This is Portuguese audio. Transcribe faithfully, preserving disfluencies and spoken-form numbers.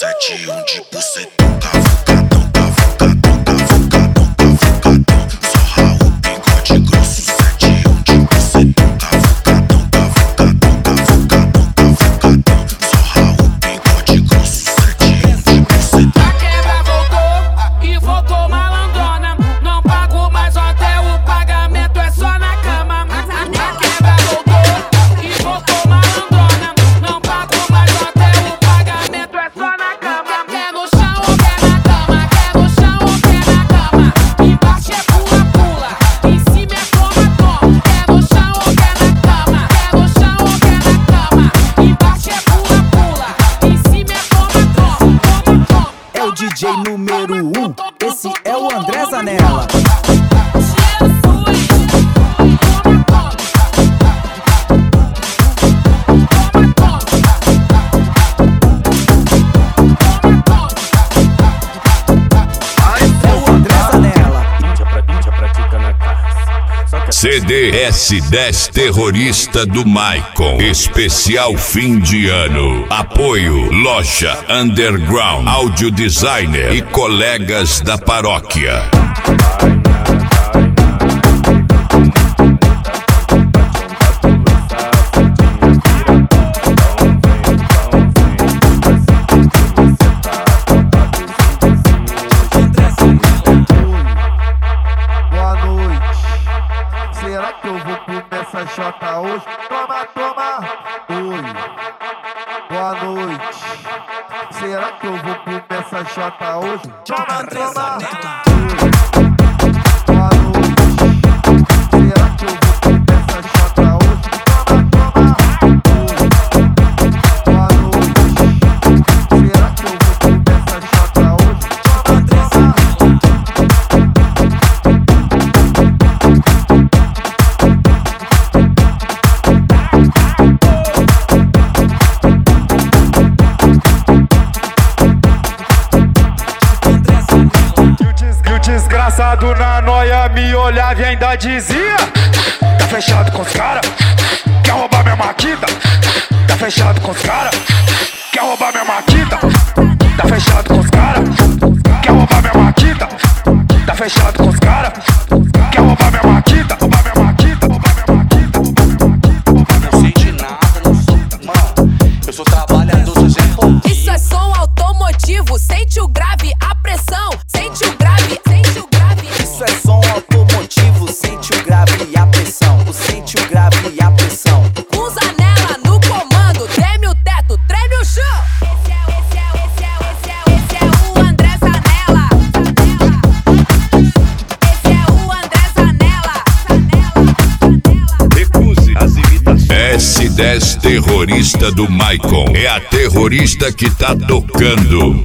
sete um de bucetão, cavucadão, cavucadão, cavucadão, cavucadão. Só Raul, bigode grosso, sete um de bucetão, cavucadão, cavucadão, cavucadão, cavucadão. Só Raul, bigode grosso, sete um de bucetão. A quebra voltou e voltou malandrona. Não pago mais hotel, o pagamento é só na cama. A quebra voltou e voltou malandrona. Não pago mais hotel, o pagamento é só na cama. Quer no chão ou quer na cama? Quer no chão ou quer na cama? Embaixo é pula, pula, em cima é toma, toma. Quer no chão ou quer na cama? Quer no chão ou quer na cama? Embaixo é pula, pula, em cima é toma, toma, toma, toma. É o D J número um, esse é o André Zanella. C D S dez Terrorista do Maicon. Especial fim de ano. Apoio Loja Underground, Audio Designer e colegas da paróquia. Será que eu vou comer essa chota hoje? Toma, toma, oi. Boa noite. Será que eu vou comer essa chota hoje? Toma, toma, oi. Boa noite. Será que eu vou comer essa chota hoje? Toma, toma, oi. Boa noite. Será que eu vou comer essa chota hoje? Toma, toma. Desgraçado na noia me olhava e ainda dizia: tá fechado com os cara, quer roubar minha maquita? Tá fechado com os cara, quer roubar minha maquita? Tá fechado com os cara, quer roubar minha maquita? Tá fechado com os cara, quer roubar minha maquita? Roubar minha maquita, roubar minha maquita, roubar minha maquita. Não sei de nada, não sou, mano, eu sou trabalhador, sou Zé Pouquinho. Isso é som automotivo, sente o grave, a pressão, sente o grave, sente o grave. Isso é som automotivo, sente o grave e a pressão. O sente o grave e a pressão. Com Zanella no comando, treme o teto, treme o chão. Esse é, esse é, esse é, esse é, esse é o André Zanella. Esse é o André Zanella. Recuse as imitações. S dez Terrorista do Maicon. É a terrorista que tá tocando.